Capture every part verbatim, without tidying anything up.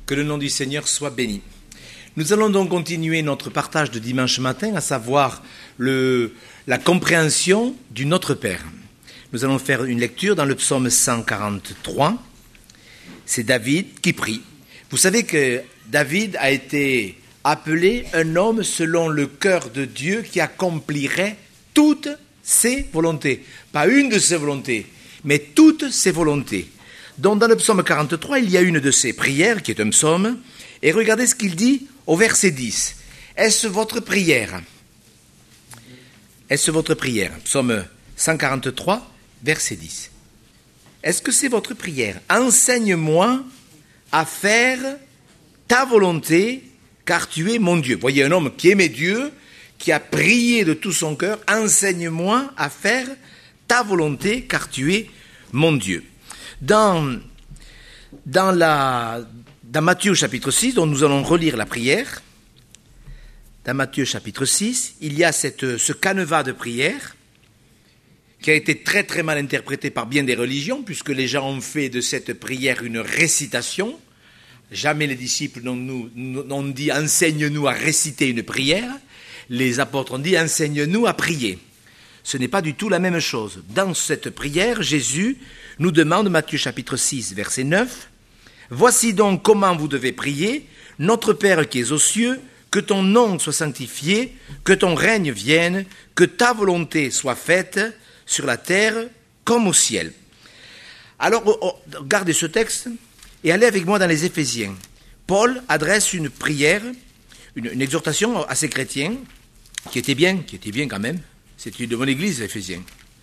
Que le nom du Seigneur soit béni. Nous allons donc continuer notre partage de dimanche matin, à savoir le, la compréhension du Notre Père. Nous allons faire une lecture dans le psaume cent quarante-trois. C'est David qui prie. Vous savez que David a été appelé un homme selon le cœur de Dieu qui accomplirait toutes ses volontés. Pas une de ses volontés, mais toutes ses volontés. Donc dans le psaume quarante-trois, il y a une de ses prières, qui est un psaume, et regardez ce qu'il dit au verset dix. Est-ce votre prière? Est-ce votre prière? Psaume cent quarante-trois, verset dix. Est-ce que c'est votre prière? Enseigne-moi à faire ta volonté, car tu es mon Dieu. Voyez un homme qui aimait Dieu, qui a prié de tout son cœur, enseigne-moi à faire ta volonté, car tu es mon Dieu. Dans, dans, la, dans Matthieu chapitre six, dont nous allons relire la prière, dans Matthieu chapitre six, il y a cette, ce canevas de prière qui a été très très mal interprété par bien des religions, puisque les gens ont fait de cette prière une récitation. Jamais les disciples n'ont, nous, n'ont dit « enseigne-nous à réciter une prière ». Les apôtres ont dit « enseigne-nous à prier ». Ce n'est pas du tout la même chose. Dans cette prière, Jésus nous demande, Matthieu chapitre six, verset neuf, « Voici donc comment vous devez prier, notre Père qui es aux cieux, que ton nom soit sanctifié, que ton règne vienne, que ta volonté soit faite sur la terre comme au ciel. » Alors, regardez ce texte et allez avec moi dans les Éphésiens. Paul adresse une prière, une, une exhortation à ces chrétiens, qui était bien, qui était bien quand même. C'est une de bonne église, Éphésiens.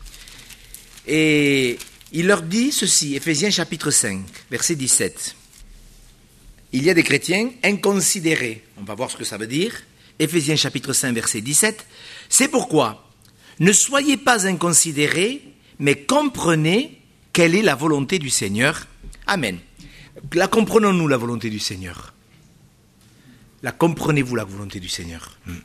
Et il leur dit ceci, Éphésiens chapitre cinq, verset dix-sept. Il y a des chrétiens inconsidérés. On va voir ce que ça veut dire. Éphésiens chapitre cinq, verset dix-sept. C'est pourquoi, ne soyez pas inconsidérés, mais comprenez quelle est la volonté du Seigneur. Amen. La comprenons-nous, la volonté du Seigneur? La comprenez-vous, la volonté du Seigneur? hmm.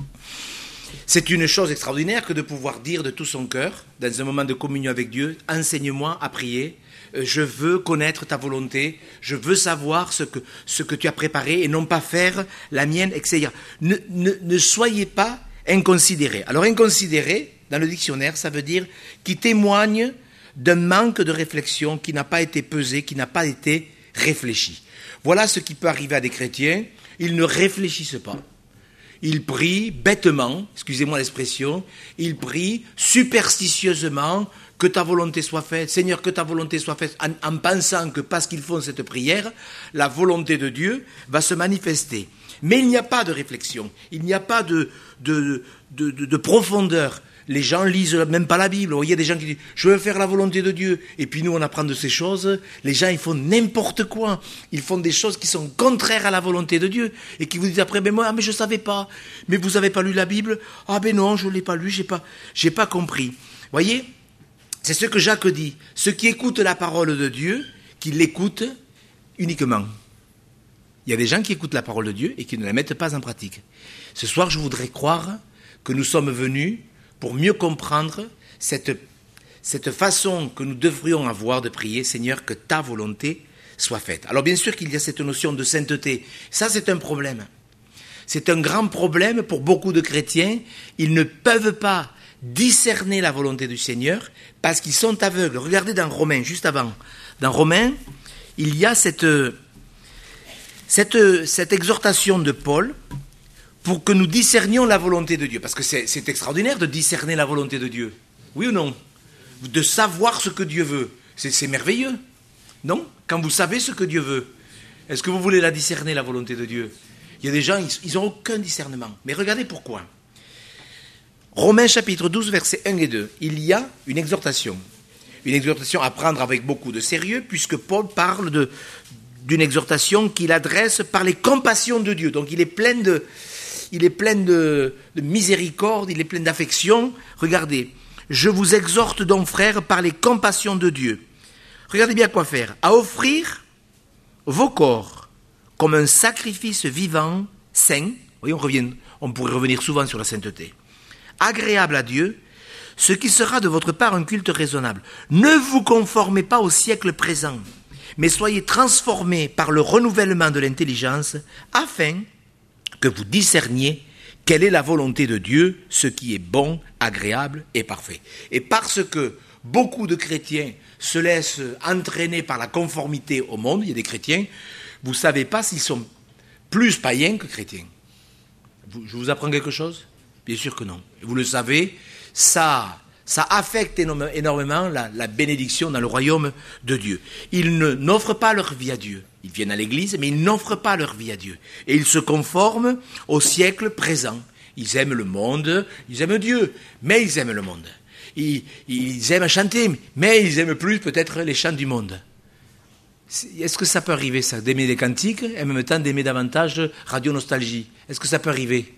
C'est une chose extraordinaire que de pouvoir dire de tout son cœur, dans un moment de communion avec Dieu, « Enseigne-moi à prier, je veux connaître ta volonté, je veux savoir ce que, ce que tu as préparé et non pas faire la mienne, et cetera » Ne, ne, ne soyez pas inconsidérés. Alors inconsidéré, dans le dictionnaire, ça veut dire qui témoigne d'un manque de réflexion qui n'a pas été pesé, qui n'a pas été réfléchi. Voilà ce qui peut arriver à des chrétiens, ils ne réfléchissent pas. Ils prient bêtement, excusez-moi l'expression, ils prient superstitieusement que ta volonté soit faite, Seigneur, que ta volonté soit faite, en, en pensant que parce qu'ils font cette prière, la volonté de Dieu va se manifester. Mais il n'y a pas de réflexion, il n'y a pas de, de, de, de, de profondeur. Les gens lisent même pas la Bible. Il y a des gens qui disent « je veux faire la volonté de Dieu ». Et puis nous, on apprend de ces choses. Les gens, ils font n'importe quoi. Ils font des choses qui sont contraires à la volonté de Dieu. Et qui vous disent après « mais moi, ah, mais je savais pas. Mais vous avez pas lu la Bible ?»« Ah ben non, je l'ai pas lu, j'ai pas, j'ai pas compris. » Voyez, c'est ce que Jacques dit. Ceux qui écoutent la parole de Dieu, qui l'écoutent uniquement. Il y a des gens qui écoutent la parole de Dieu et qui ne la mettent pas en pratique. Ce soir, je voudrais croire que nous sommes venus pour mieux comprendre cette, cette façon que nous devrions avoir de prier, Seigneur, que ta volonté soit faite. Alors bien sûr qu'il y a cette notion de sainteté. Ça, c'est un problème. C'est un grand problème pour beaucoup de chrétiens. Ils ne peuvent pas discerner la volonté du Seigneur parce qu'ils sont aveugles. Regardez dans Romains, juste avant. Dans Romains, il y a cette, cette, cette exhortation de Paul pour que nous discernions la volonté de Dieu. Parce que c'est, c'est extraordinaire de discerner la volonté de Dieu. Oui ou non? De savoir ce que Dieu veut. C'est, c'est merveilleux. Non? Quand vous savez ce que Dieu veut, est-ce que vous voulez la discerner, la volonté de Dieu? Il y a des gens, ils n'ont aucun discernement. Mais regardez pourquoi. Romains chapitre douze, versets un et deux. Il y a une exhortation. Une exhortation à prendre avec beaucoup de sérieux, puisque Paul parle de, d'une exhortation qu'il adresse par les compassions de Dieu. Donc il est plein de... Il est plein de, de miséricorde, il est plein d'affection. Regardez, je vous exhorte donc, frères, par les compassions de Dieu. Regardez bien quoi faire. À offrir vos corps comme un sacrifice vivant, saint. Oui, on revient, on pourrait revenir souvent sur la sainteté. Agréable à Dieu, ce qui sera de votre part un culte raisonnable. Ne vous conformez pas au siècle présent, mais soyez transformés par le renouvellement de l'intelligence, afin que vous discerniez quelle est la volonté de Dieu, ce qui est bon, agréable et parfait. Et parce que beaucoup de chrétiens se laissent entraîner par la conformité au monde, il y a des chrétiens, vous ne savez pas s'ils sont plus païens que chrétiens. Je vous apprends quelque chose ? Bien sûr que non. Vous le savez, ça, ça affecte énormément la, la bénédiction dans le royaume de Dieu. Ils ne, n'offrent pas leur vie à Dieu. Ils viennent à l'église, mais ils n'offrent pas leur vie à Dieu. Et ils se conforment au siècle présent. Ils aiment le monde, ils aiment Dieu, mais ils aiment le monde. Ils, ils aiment chanter, mais ils aiment plus peut-être les chants du monde. Est-ce que ça peut arriver, ça, d'aimer les cantiques, et en même temps d'aimer davantage Radio Nostalgie? Est-ce que ça peut arriver?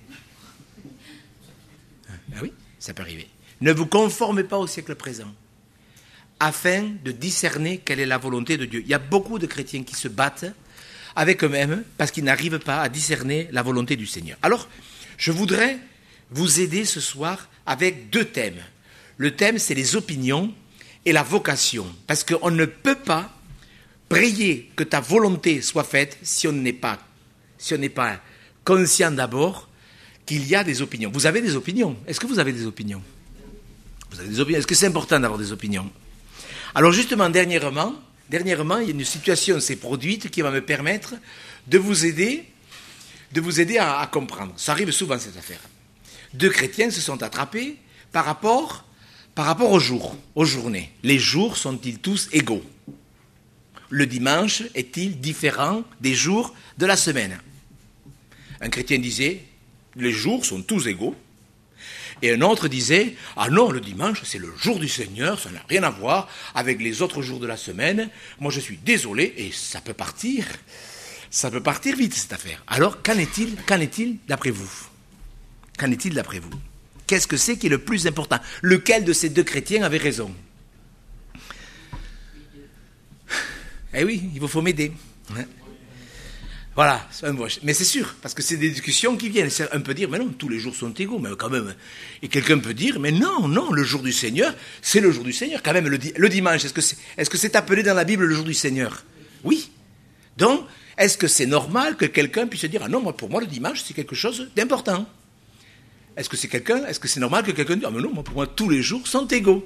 Ben oui, ça peut arriver. Ne vous conformez pas au siècle présent, afin de discerner quelle est la volonté de Dieu. Il y a beaucoup de chrétiens qui se battent avec eux-mêmes parce qu'ils n'arrivent pas à discerner la volonté du Seigneur. Alors, je voudrais vous aider ce soir avec deux thèmes. Le thème, c'est les opinions et la vocation. Parce qu'on ne peut pas prier que ta volonté soit faite si on n'est pas, si on n'est pas conscient d'abord qu'il y a des opinions. Vous avez des opinions. Est-ce que vous avez des opinions? Vous avez des opinions. Est-ce que c'est important d'avoir des opinions? Alors justement, dernièrement, dernièrement, il y a une situation qui s'est produite qui va me permettre de vous aider, de vous aider à, à comprendre. Ça arrive souvent, cette affaire. Deux chrétiens se sont attrapés par rapport, par rapport aux jours, aux journées. Les jours sont-ils tous égaux? Le dimanche est-il différent des jours de la semaine? Un chrétien disait, les jours sont tous égaux. Et un autre disait, ah non, le dimanche, c'est le jour du Seigneur, ça n'a rien à voir avec les autres jours de la semaine. Moi, je suis désolé, et ça peut partir, ça peut partir vite, cette affaire. Alors, qu'en est-il, qu'en est-il d'après vous? Qu'en est-il d'après vous? Qu'est-ce que c'est qui est le plus important? Lequel de ces deux chrétiens avait raison? Eh oui, il faut m'aider. Voilà, mais c'est sûr, parce que c'est des discussions qui viennent. On peut dire, mais non, tous les jours sont égaux, mais quand même. Et quelqu'un peut dire, mais non, non, le jour du Seigneur, c'est le jour du Seigneur. Quand même, le, le dimanche, est-ce que c'est, est-ce que c'est appelé dans la Bible le jour du Seigneur? Oui. Donc, est-ce que c'est normal que quelqu'un puisse dire, ah non, moi, pour moi, le dimanche, c'est quelque chose d'important? Est-ce que c'est quelqu'un, est-ce que c'est normal que quelqu'un dise, ah mais non, moi, pour moi, tous les jours sont égaux?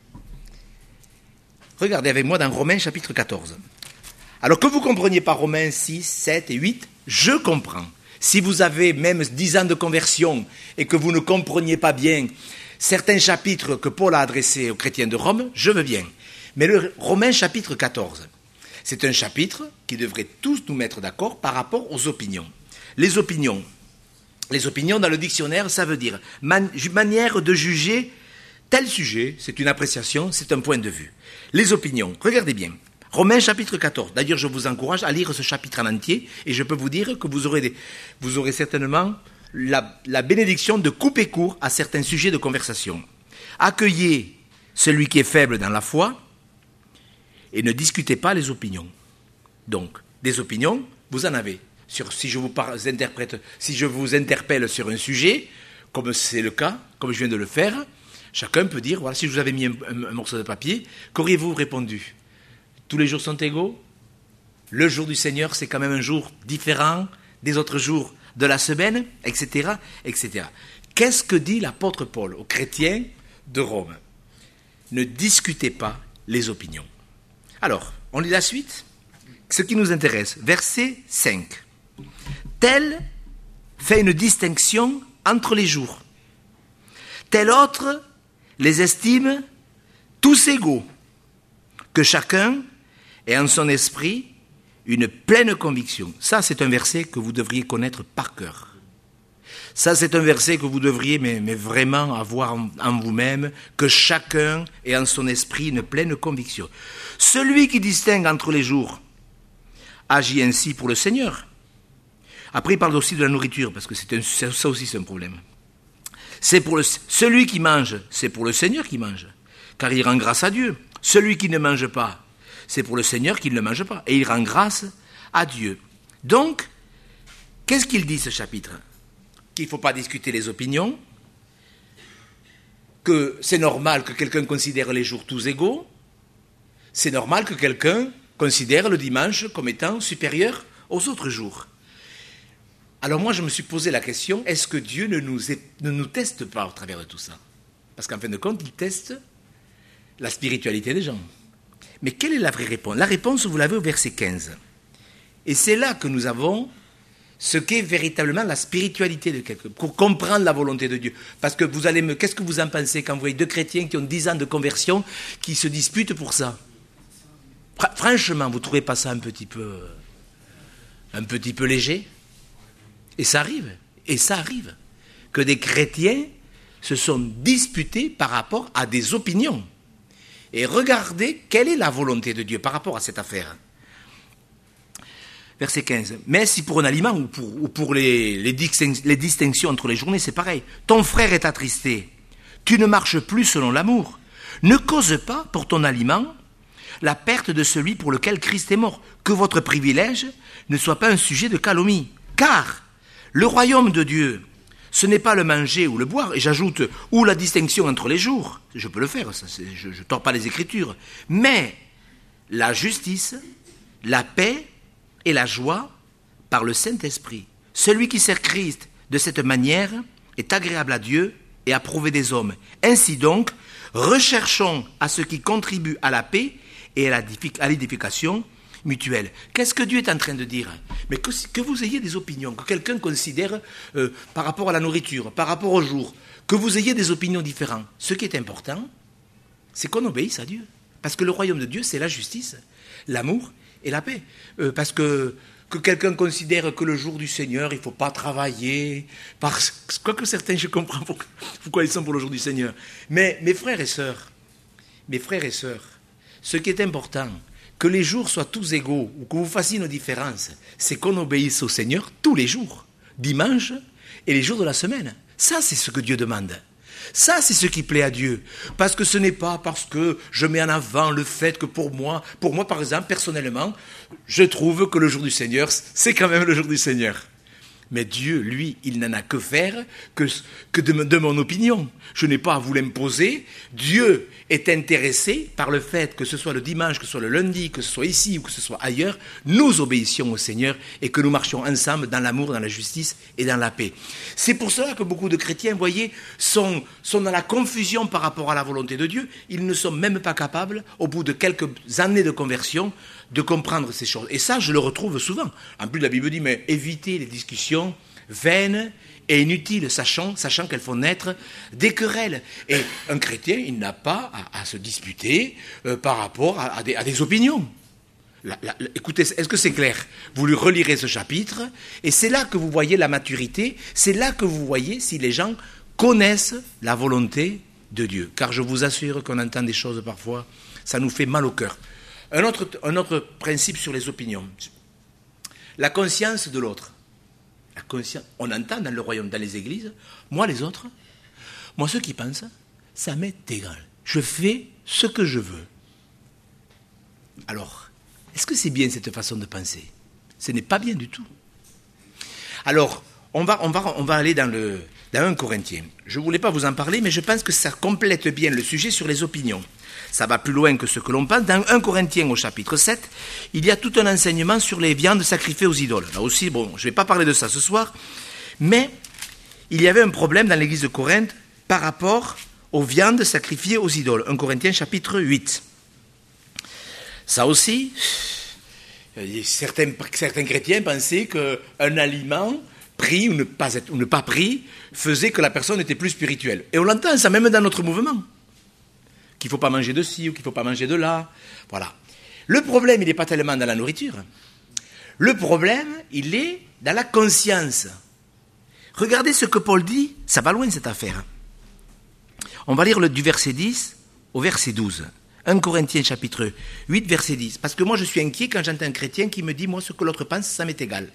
Regardez avec moi dans Romains chapitre quatorze. Alors que vous ne compreniez pas Romains six, sept et huit, je comprends. Si vous avez même dix ans de conversion et que vous ne compreniez pas bien certains chapitres que Paul a adressés aux chrétiens de Rome, je veux bien. Mais le Romains chapitre quatorze, c'est un chapitre qui devrait tous nous mettre d'accord par rapport aux opinions. Les opinions, les opinions dans le dictionnaire, ça veut dire man- manière de juger tel sujet, c'est une appréciation, c'est un point de vue. Les opinions, regardez bien. Romains chapitre quatorze. D'ailleurs, je vous encourage à lire ce chapitre en entier et je peux vous dire que vous aurez, des, vous aurez certainement la, la bénédiction de couper court à certains sujets de conversation. Accueillez celui qui est faible dans la foi et ne discutez pas les opinions. Donc, des opinions, vous en avez. Sur, si, je vous par, interprète, si je vous interpelle sur un sujet, comme c'est le cas, comme je viens de le faire, chacun peut dire, voilà, si je vous avais mis un, un, un morceau de papier, qu'auriez-vous répondu? Tous les jours sont égaux? Le jour du Seigneur, c'est quand même un jour différent des autres jours de la semaine, et cetera, et cetera. Qu'est-ce que dit l'apôtre Paul aux chrétiens de Rome? Ne discutez pas les opinions. Alors, on lit la suite. Ce qui nous intéresse, verset cinq. Tel fait une distinction entre les jours. Tel autre les estime tous égaux, que chacun ait en son esprit une pleine conviction. Ça, c'est un verset que vous devriez connaître par cœur. Ça, c'est un verset que vous devriez mais, mais vraiment avoir en, en vous-même, que chacun ait en son esprit une pleine conviction. Celui qui distingue entre les jours agit ainsi pour le Seigneur. Après, il parle aussi de la nourriture, parce que c'est un, ça aussi, c'est un problème. C'est pour le, celui qui mange, c'est pour le Seigneur qui mange, car il rend grâce à Dieu. Celui qui ne mange pas, c'est pour le Seigneur qui ne le mange pas, et il rend grâce à Dieu. Donc, qu'est-ce qu'il dit ce chapitre? Qu'il ne faut pas discuter les opinions, que c'est normal que quelqu'un considère les jours tous égaux, c'est normal que quelqu'un considèrent le dimanche comme étant supérieur aux autres jours. Alors moi, je me suis posé la question, est-ce que Dieu ne nous, est, ne nous teste pas au travers de tout ça? Parce qu'en fin de compte, il teste la spiritualité des gens. Mais quelle est la vraie réponse? La réponse, vous l'avez au verset quinze. Et c'est là que nous avons ce qu'est véritablement la spiritualité de quelqu'un, pour comprendre la volonté de Dieu. Parce que vous allez me... Qu'est-ce que vous en pensez quand vous voyez deux chrétiens qui ont dix ans de conversion, qui se disputent pour ça? Franchement, vous ne trouvez pas ça un petit peu... un petit peu léger? Et ça arrive, et ça arrive, que des chrétiens se sont disputés par rapport à des opinions. Et regardez quelle est la volonté de Dieu par rapport à cette affaire. Verset quinze. Mais si pour un aliment ou pour, ou pour les, les, distinc- les distinctions entre les journées, c'est pareil. Ton frère est attristé. Tu ne marches plus selon l'amour. Ne cause pas pour ton aliment la perte de celui pour lequel Christ est mort. Que votre privilège ne soit pas un sujet de calomnie. Car le royaume de Dieu, ce n'est pas le manger ou le boire, et j'ajoute, ou la distinction entre les jours. Je peux le faire, ça, c'est, je ne tords pas les Écritures. Mais la justice, la paix et la joie par le Saint-Esprit. Celui qui sert Christ de cette manière est agréable à Dieu et approuvé des hommes. Ainsi donc, recherchons à ce qui contribue à la paix et à l'édification mutuelle. Qu'est-ce que Dieu est en train de dire? Mais que, que vous ayez des opinions, que quelqu'un considère euh, par rapport à la nourriture, par rapport au jour, que vous ayez des opinions différentes. Ce qui est important, c'est qu'on obéisse à Dieu. Parce que le royaume de Dieu, c'est la justice, l'amour et la paix. Euh, parce que, que quelqu'un considère que le jour du Seigneur, il ne faut pas travailler. Parce, quoique certains, je comprends pourquoi, pourquoi ils sont pour le jour du Seigneur. Mais mes frères et sœurs, mes frères et sœurs, ce qui est important, que les jours soient tous égaux, ou que vous fassiez nos différences, c'est qu'on obéisse au Seigneur tous les jours, dimanche et les jours de la semaine. Ça, c'est ce que Dieu demande. Ça, c'est ce qui plaît à Dieu. Parce que ce n'est pas parce que je mets en avant le fait que pour moi, pour moi par exemple, personnellement, je trouve que le jour du Seigneur, c'est quand même le jour du Seigneur. Mais Dieu, lui, il n'en a que faire que, que de, de mon opinion. Je n'ai pas à vous l'imposer. Dieu est intéressé par le fait que ce soit le dimanche, que ce soit le lundi, que ce soit ici ou que ce soit ailleurs, nous obéissions au Seigneur et que nous marchions ensemble dans l'amour, dans la justice et dans la paix. C'est pour cela que beaucoup de chrétiens, vous voyez, sont, sont dans la confusion par rapport à la volonté de Dieu. Ils ne sont même pas capables, au bout de quelques années de conversion, de comprendre ces choses. Et ça, je le retrouve souvent. En plus, la Bible dit, mais évitez les discussions vaines et inutiles, sachant, sachant qu'elles font naître des querelles. Et un chrétien, il n'a pas à, à se disputer euh, par rapport à, à, des, à des opinions. La, la, la, écoutez, est-ce que c'est clair? Vous lui relirez ce chapitre, et c'est là que vous voyez la maturité, c'est là que vous voyez si les gens connaissent la volonté de Dieu. Car je vous assure qu'on entend des choses parfois, ça nous fait mal au cœur. Un autre, un autre principe sur les opinions. La conscience de l'autre. La conscience, on entend dans le royaume, dans les églises, moi les autres, moi ceux qui pensent, ça m'est égal. Je fais ce que je veux. Alors, est-ce que c'est bien cette façon de penser? Ce n'est pas bien du tout. Alors, on va, on va, on va aller dans, le, dans un Corinthiens. Je ne voulais pas vous en parler, mais je pense que ça complète bien le sujet sur les opinions. Ça va plus loin que ce que l'on pense. Dans un Corinthiens au chapitre sept, il y a tout un enseignement sur les viandes sacrifiées aux idoles. Là aussi, bon, je ne vais pas parler de ça ce soir, mais il y avait un problème dans l'église de Corinthe par rapport aux viandes sacrifiées aux idoles. un Corinthiens chapitre huit. Ça aussi, certains, certains chrétiens pensaient qu'un aliment pris ou ne pas, être, ou ne pas pris faisait que la personne était plus spirituelle. Et on l'entend ça même dans notre mouvement. Qu'il ne faut pas manger de ci ou qu'il ne faut pas manger de là. Voilà. Le problème, il n'est pas tellement dans la nourriture. Le problème, il est dans la conscience. Regardez ce que Paul dit, ça va loin cette affaire. On va lire le, du verset dix au verset douze. un Corinthiens chapitre huit, verset dix. Parce que moi, je suis inquiet quand j'entends un chrétien qui me dit, moi, ce que l'autre pense, ça m'est égal.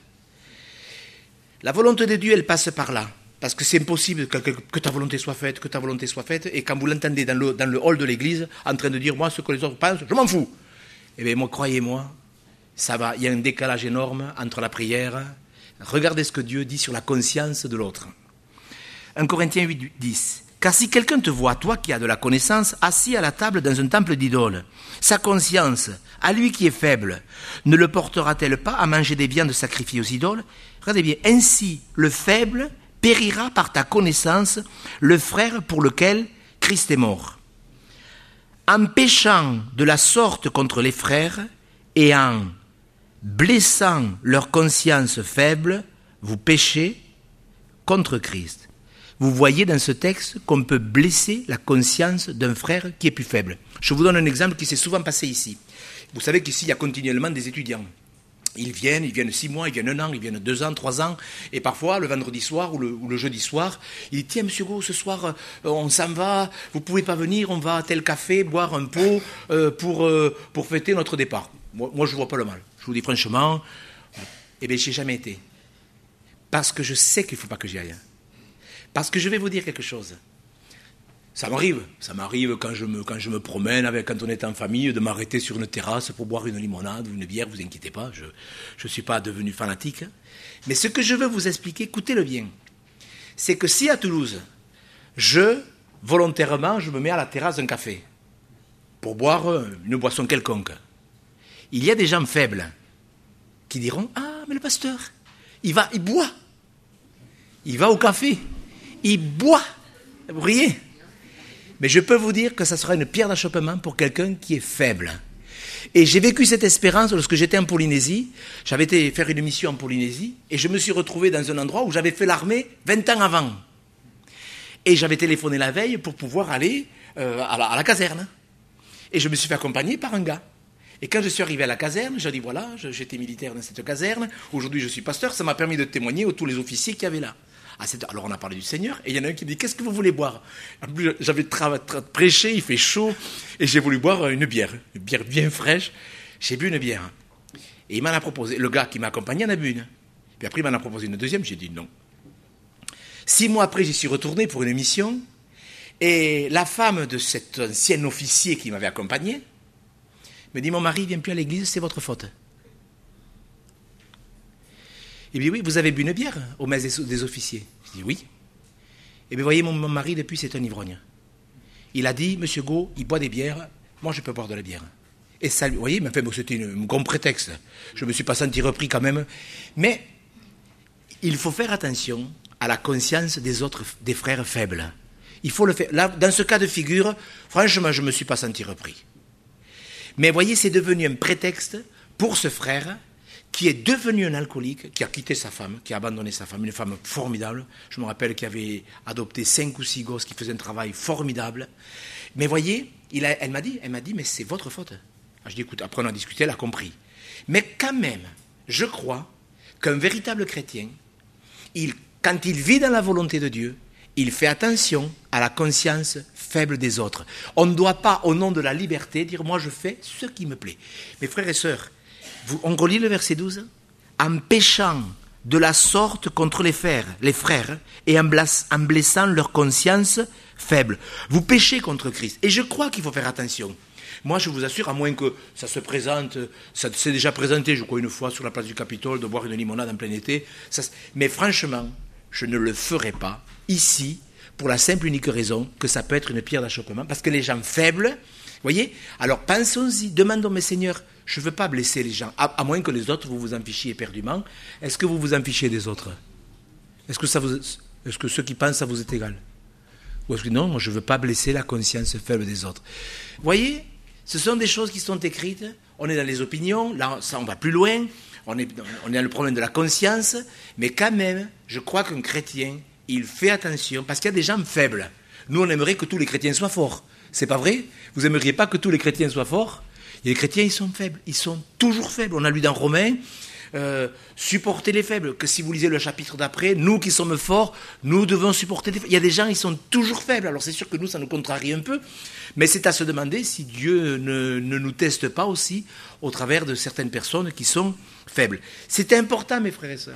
La volonté de Dieu, elle passe par là. Parce que c'est impossible que, que, que ta volonté soit faite, que ta volonté soit faite, et quand vous l'entendez dans le, dans le hall de l'église, en train de dire, moi, ce que les autres pensent, je m'en fous. Eh bien, moi, croyez-moi, ça va, il y a un décalage énorme entre la prière. Regardez ce que Dieu dit sur la conscience de l'autre. un Corinthiens huit, dix. Car si quelqu'un te voit, toi qui as de la connaissance, assis à la table dans un temple d'idoles, sa conscience, à lui qui est faible, ne le portera-t-elle pas à manger des viandes sacrifiées aux idoles? Regardez bien, ainsi le faible périra par ta connaissance, le frère pour lequel Christ est mort. En péchant de la sorte contre les frères et en blessant leur conscience faible, vous péchez contre Christ. Vous voyez dans ce texte qu'on peut blesser la conscience d'un frère qui est plus faible. Je vous donne un exemple qui s'est souvent passé ici. Vous savez qu'ici, il y a continuellement des étudiants. Ils viennent, ils viennent six mois, ils viennent un an, ils viennent deux ans, trois ans. Et parfois, le vendredi soir ou le, ou le jeudi soir, il dit « Tiens, monsieur Go, ce soir, euh, on s'en va, vous ne pouvez pas venir, on va à tel café, boire un pot euh, pour, euh, pour fêter notre départ. » Moi, moi je ne vois pas le mal. Je vous dis franchement, eh bien, je n'ai jamais été. Parce que je sais qu'il ne faut pas que j'y aille. Parce que je vais vous dire quelque chose. Ça m'arrive, ça m'arrive quand je me, quand je me promène, avec, quand on est en famille, de m'arrêter sur une terrasse pour boire une limonade ou une bière, vous inquiétez pas, je ne suis pas devenu fanatique. Mais ce que je veux vous expliquer, écoutez-le bien, c'est que si à Toulouse, je, volontairement, je me mets à la terrasse d'un café pour boire une boisson quelconque, il y a des gens faibles qui diront « Ah, mais le pasteur, il va, il boit, il va au café, il boit, vous voyez ?» Mais je peux vous dire que ça sera une pierre d'achoppement pour quelqu'un qui est faible. Et j'ai vécu cette espérance lorsque j'étais en Polynésie. J'avais été faire une mission en Polynésie et je me suis retrouvé dans un endroit où j'avais fait l'armée vingt ans avant. Et j'avais téléphoné la veille pour pouvoir aller euh, à, la, à la caserne. Et je me suis fait accompagner par un gars. Et quand je suis arrivé à la caserne, j'ai dit voilà, j'étais militaire dans cette caserne, aujourd'hui je suis pasteur, ça m'a permis de témoigner à tous les officiers qu'il y avait là. Alors on a parlé du Seigneur, et il y en a un qui me dit « Qu'est-ce que vous voulez boire ?» J'avais tra- tra- prêché, il fait chaud, et j'ai voulu boire une bière, une bière bien fraîche. J'ai bu une bière. Et il m'en a proposé, le gars qui m'a accompagné en a bu une. Puis après il m'en a proposé une deuxième, j'ai dit non. Six mois après, j'y suis retourné pour une mission, et la femme de cet ancien officier qui m'avait accompagné me dit « Mon mari ne vient plus à l'église, c'est votre faute. » Il me dit « Oui, vous avez bu une bière au mess des, des officiers ?» Je dis « Oui. » Et bien, voyez, mon, mon mari, depuis, c'est un ivrogne. Il a dit « Monsieur Go, il boit des bières, moi je peux boire de la bière. » Et ça, vous voyez, mais enfin, c'était un grand prétexte. Je ne me suis pas senti repris quand même. Mais il faut faire attention à la conscience des autres, des frères faibles. Il faut le faire. Là, dans ce cas de figure, franchement, je ne me suis pas senti repris. Mais vous voyez, c'est devenu un prétexte pour ce frère qui est devenu un alcoolique, qui a quitté sa femme, qui a abandonné sa femme, une femme formidable. Je me rappelle qu'il avait adopté cinq ou six gosses, qui faisaient un travail formidable. Mais voyez, il a, elle m'a dit, elle m'a dit, mais c'est votre faute. Alors je dis, écoute, après on a discuté, elle a compris. Mais quand même, je crois qu'un véritable chrétien, il, quand il vit dans la volonté de Dieu, il fait attention à la conscience faible des autres. On ne doit pas, au nom de la liberté, dire, moi je fais ce qui me plaît. Mes frères et sœurs, vous, on relit le verset douze. En péchant de la sorte contre les frères, les frères et en, blas, en blessant leur conscience faible. Vous péchez contre Christ. Et je crois qu'il faut faire attention. Moi, je vous assure, à moins que ça se présente, ça s'est déjà présenté, je crois, une fois sur la place du Capitole, de boire une limonade en plein été. Ça, mais franchement, je ne le ferai pas ici, pour la simple et unique raison que ça peut être une pierre d'achoppement, parce que les gens faibles, vous voyez, alors pensons-y, demandons, mais Seigneur, je ne veux pas blesser les gens, à, à moins que les autres, vous vous en fichiez éperdument. Est-ce que vous vous en fichez des autres? Est-ce que, ça vous, est-ce que ceux qui pensent, ça vous est égal? Ou est-ce que non, moi je ne veux pas blesser la conscience faible des autres? Vous voyez, ce sont des choses qui sont écrites, on est dans les opinions, là ça, on va plus loin, on est, on est dans le problème de la conscience, mais quand même, je crois qu'un chrétien, il fait attention, parce qu'il y a des gens faibles. Nous, on aimerait que tous les chrétiens soient forts. C'est pas vrai? Vous aimeriez pas que tous les chrétiens soient forts? Et les chrétiens, ils sont faibles. Ils sont toujours faibles. On a lu dans Romains, euh, supporter les faibles. Que si vous lisez le chapitre d'après, nous qui sommes forts, nous devons supporter les faibles. Il y a des gens, ils sont toujours faibles. Alors c'est sûr que nous, ça nous contrarie un peu. Mais c'est à se demander si Dieu ne, ne nous teste pas aussi au travers de certaines personnes qui sont faibles. C'est important, mes frères et sœurs.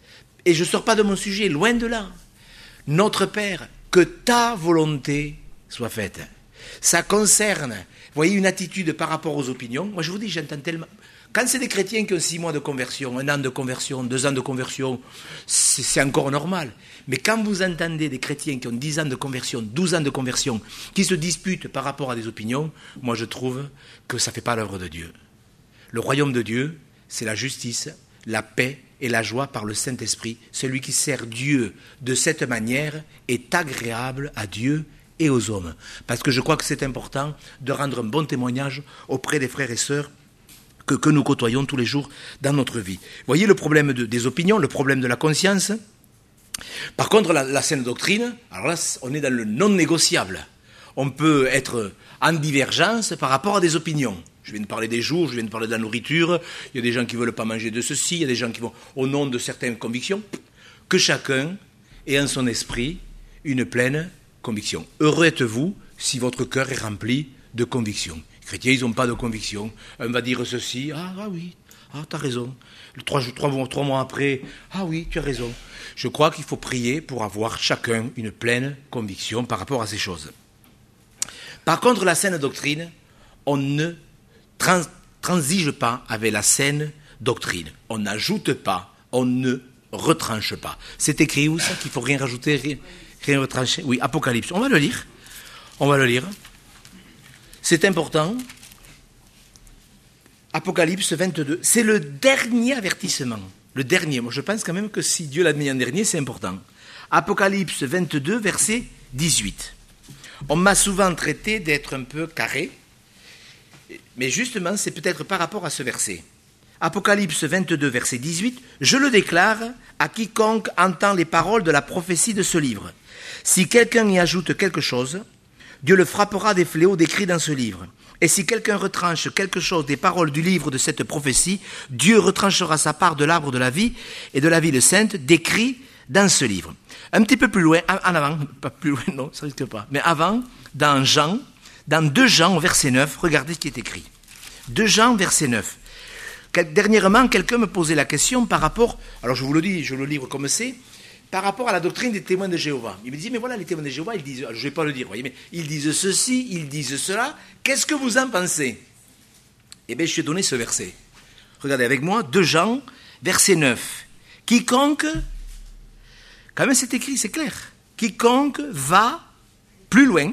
Et je ne sors pas de mon sujet, loin de là. Notre Père, que ta volonté soit faite. Ça concerne, vous voyez, une attitude par rapport aux opinions. Moi, je vous dis, j'entends tellement... Quand c'est des chrétiens qui ont six mois de conversion, un an de conversion, deux ans de conversion, c'est, c'est encore normal. Mais quand vous entendez des chrétiens qui ont dix ans de conversion, douze ans de conversion, qui se disputent par rapport à des opinions, moi je trouve que ça ne fait pas l'œuvre de Dieu. Le royaume de Dieu, c'est la justice, la paix et la joie par le Saint-Esprit. Celui qui sert Dieu de cette manière est agréable à Dieu et aux hommes. Parce que je crois que c'est important de rendre un bon témoignage auprès des frères et sœurs que, que nous côtoyons tous les jours dans notre vie. Vous voyez le problème de, des opinions, le problème de la conscience. Par contre, la, la saine doctrine, alors là, on est dans le non négociable. On peut être en divergence par rapport à des opinions. Je viens de parler des jours, je viens de parler de la nourriture, il y a des gens qui ne veulent pas manger de ceci, il y a des gens qui vont, au nom de certaines convictions, que chacun ait en son esprit une pleine conviction. Heureux êtes-vous si votre cœur est rempli de convictions. Les chrétiens, ils n'ont pas de conviction. Un va dire ceci, ah, ah oui, ah, tu as raison. Trois, trois, trois mois après, ah oui, tu as raison. Je crois qu'il faut prier pour avoir chacun une pleine conviction par rapport à ces choses. Par contre, la saine doctrine, on ne trans, transige pas avec la saine doctrine. On n'ajoute pas, on ne retranche pas. C'est écrit où ça, qu'il ne faut rien rajouter, rien, rien retrancher? Oui, Apocalypse. On va le lire. On va le lire. C'est important. Apocalypse vingt-deux. C'est le dernier avertissement. Le dernier. Moi, je pense quand même que si Dieu l'a mis en dernier, c'est important. Apocalypse vingt-deux, verset dix-huit. On m'a souvent traité d'être un peu carré, mais justement, c'est peut-être par rapport à ce verset. Apocalypse vingt-deux, verset dix-huit, « Je le déclare à quiconque entend les paroles de la prophétie de ce livre. Si quelqu'un y ajoute quelque chose, Dieu le frappera des fléaux décrits dans ce livre. Et si quelqu'un retranche quelque chose des paroles du livre de cette prophétie, Dieu retranchera sa part de l'arbre de la vie et de la ville sainte décrit dans ce livre. » Un petit peu plus loin, en avant, pas plus loin, non, ça risque pas, mais avant, dans Jean, dans deux Jean, au verset neuf, regardez ce qui est écrit. deux Jean, verset neuf. Dernièrement, quelqu'un me posait la question par rapport, alors je vous le dis, je le livre comme c'est, par rapport à la doctrine des témoins de Jéhovah. Il me dit, mais voilà, les témoins de Jéhovah, ils disent, je ne vais pas le dire, voyez, mais ils disent ceci, ils disent cela, qu'est-ce que vous en pensez? Eh bien, je lui ai donné ce verset. Regardez avec moi, deux Jean, verset neuf. Quiconque, quand même c'est écrit, c'est clair, quiconque va plus loin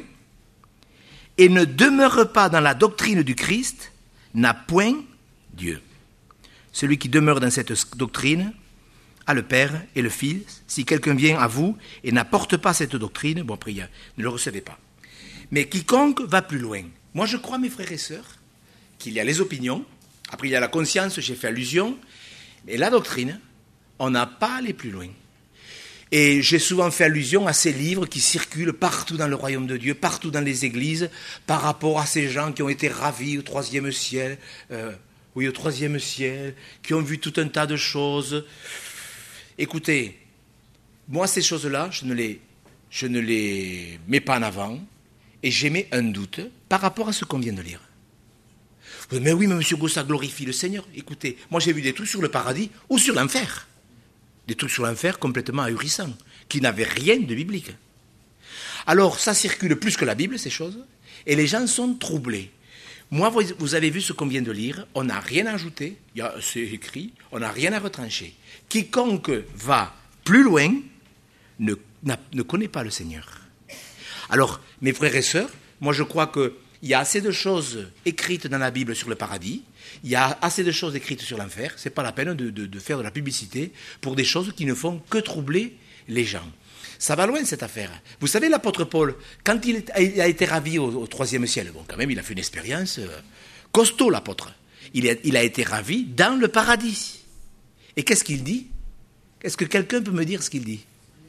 et ne demeure pas dans la doctrine du Christ n'a point Dieu. Celui qui demeure dans cette doctrine a le Père et le Fils. Si quelqu'un vient à vous et n'apporte pas cette doctrine, bon, après, ne le recevez pas. Mais quiconque va plus loin. Moi, je crois, mes frères et sœurs, qu'il y a les opinions, après il y a la conscience, j'ai fait allusion, mais la doctrine, on n'a pas à aller plus loin. Et j'ai souvent fait allusion à ces livres qui circulent partout dans le royaume de Dieu, partout dans les églises, par rapport à ces gens qui ont été ravis au troisième ciel, euh, oui, au troisième ciel, qui ont vu tout un tas de choses. Écoutez, moi, ces choses-là, je ne les, je ne les mets pas en avant, et j'émets un doute par rapport à ce qu'on vient de lire. Mais oui, mais M. Gauss, ça glorifie le Seigneur. Écoutez, moi, j'ai vu des trucs sur le paradis ou sur l'enfer. Des trucs sur l'enfer complètement ahurissants, qui n'avaient rien de biblique. Alors, ça circule plus que la Bible, ces choses, et les gens sont troublés. Moi, vous avez vu ce qu'on vient de lire, on n'a rien à ajouter, c'est écrit, on n'a rien à retrancher. Quiconque va plus loin ne, ne connaît pas le Seigneur. Alors, mes frères et sœurs, moi je crois qu'il y a assez de choses écrites dans la Bible sur le paradis, il y a assez de choses écrites sur l'enfer, ce n'est pas la peine de, de, de faire de la publicité pour des choses qui ne font que troubler les gens. Ça va loin cette affaire. Vous savez, l'apôtre Paul, quand il a été ravi au, au troisième ciel, bon, quand même, il a fait une expérience euh, costaud, l'apôtre. Il a, il a été ravi dans le paradis. Et qu'est-ce qu'il dit? Est-ce que quelqu'un peut me dire ce qu'il dit?